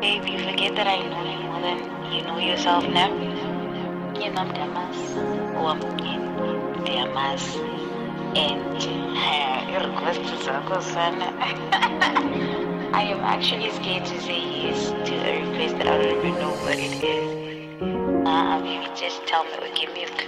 Babe, you forget that I know you more than you know yourself now. You know Damas. Damas. And your request is I am actually scared to say yes to a request that I don't even know what it is. Maybe just tell me or give me a clue.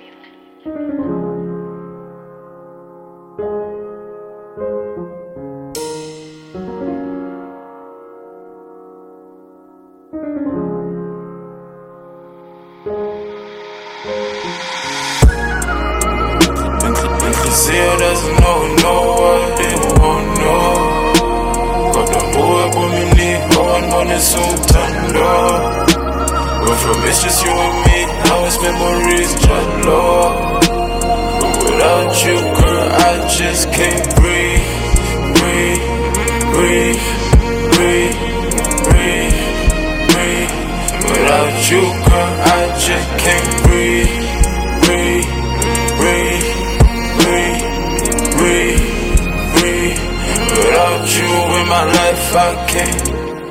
Zero doesn't know what they won't know. Got the boy with me need one money so tender. But from it's just you and me, now it's memories just low. But without you, girl, I just can't breathe. Without you, girl, I just can't breathe. Without you in my life, I can't.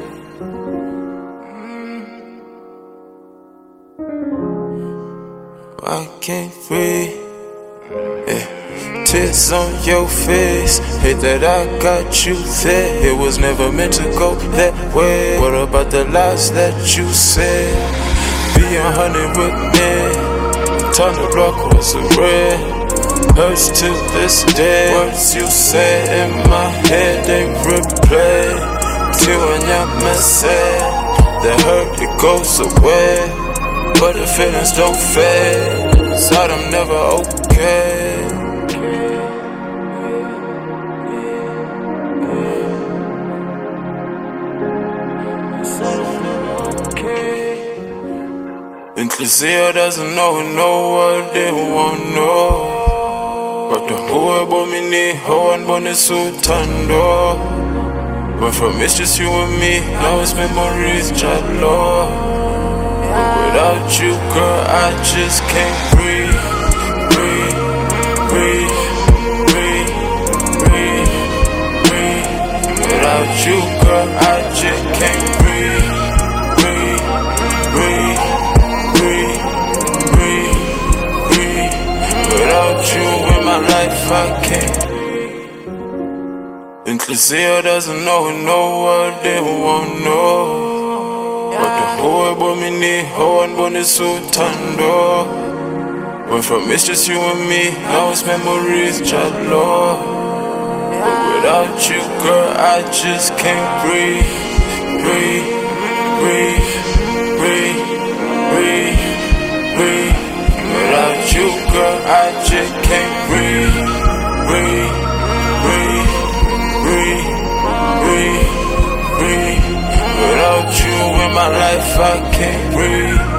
I can't breathe. Yeah. Tears on your face. Hate that I got you there. It was never meant to go that way. What about the lies that you said? Be 100 with me. Time to block was a red. Hurts to this day. Words you say in my head, they replay. Till when you're messy, the hurt it goes away, but the feelings don't fade. Inside I'm never okay. Inclusive doesn't know what they won't know. But the whole about me need how and born is so tender. But from it's just you and me, now it's memories just low. But without you, girl, I just can't breathe. Without you, girl, I just can't breathe. Without you in my life, I can't. Inclusive doesn't know what they won't know. But the whole about me need how and born is so tender. When from it's just you and me, now it's memories just low. But without you, girl, I just can't breathe. Without you, girl, I just can't breathe. Without you in my life, I can't breathe.